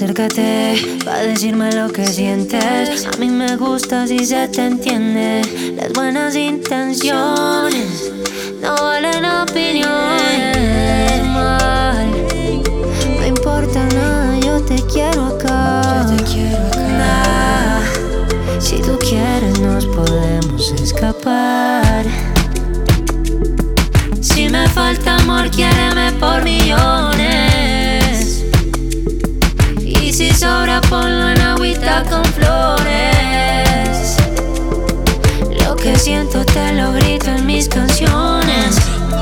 acércate pa' decirme lo que sientes. A mí me gusta si se te entiende. Las buenas intenciones no valen opiniones. Mal, no importa nada, yo te quiero acá. Nah, si tú quieres nos podemos escapar. Si me falta amor, quiéreme por millones. Y si sobra, ponlo en agüita con flores. Lo que siento te lo grito en mis canciones.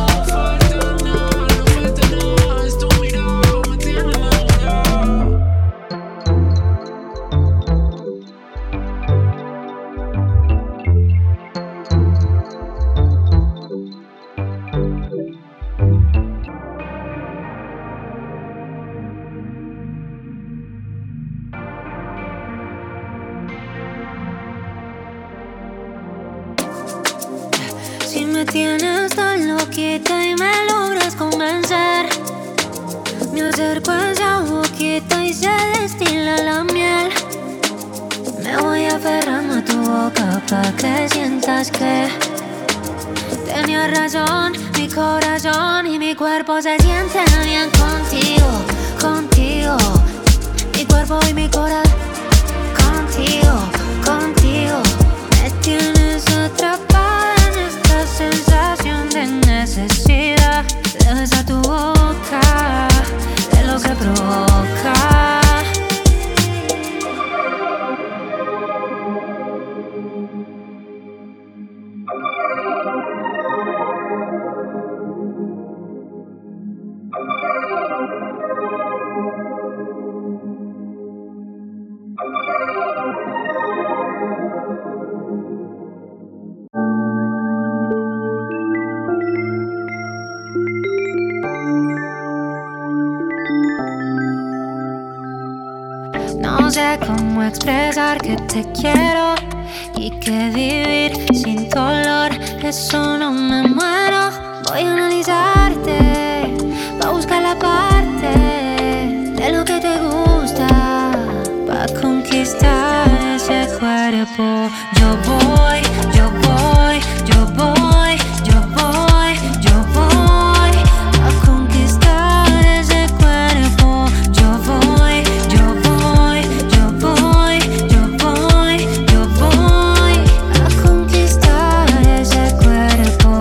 Si me tienes tan loquita y me logras convencer, me acerco a esa boquita y se destila la miel. Me voy aferrando a tu boca pa' que sientas que tenía razón, mi corazón y mi cuerpo se sienten bien contigo, contigo. Mi cuerpo y mi corazón contigo, contigo. Me tienes atrapada en esta sensación de necesidad. Dejas a tu boca de lo que provoca. No sé cómo expresar que te quiero y que vivir sin dolor, eso no me muero. Voy a analizarte pa' buscar la parte de lo que te gusta, pa' conquistar ese cuerpo. Yo voy, yo voy, yo voy, yo voy, yo voy a conquistar ese cuerpo. Yo voy, yo voy, yo voy, yo voy, yo voy a conquistar ese cuerpo.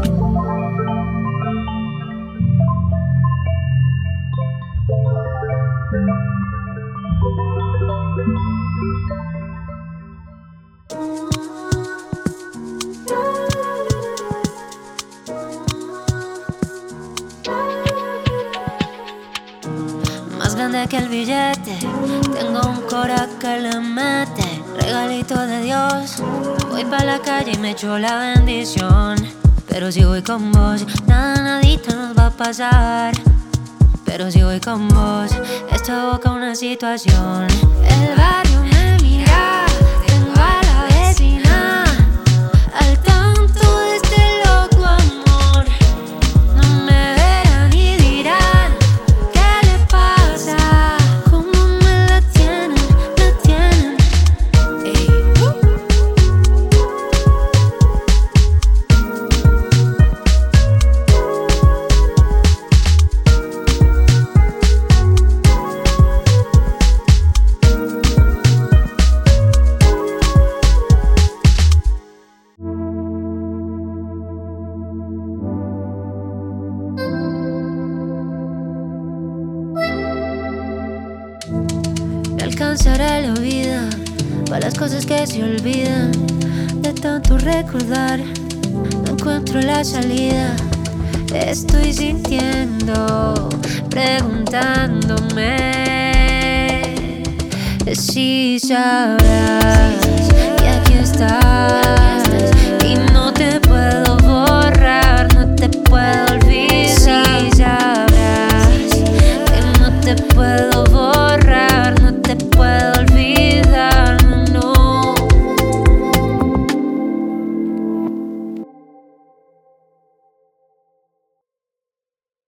Más grande que el billete, tengo un cora que le mete. Regalito de Dios, voy pa' la calle y me echo la bendición. Pero si voy con vos, nada, nadita nos va a pasar. Pero si voy con vos, esto evoca una situación. El barrio me mira, tengo a la vecina al tanto de este loco amor. No me verán y dirán, ¿qué le pasa? ¿Cómo me la tienen, la tienen? Ey. Me alcanzará la vida para las cosas que se olvidan. De tanto recordar, no encuentro la salida. Estoy sintiendo, preguntándome si sabrás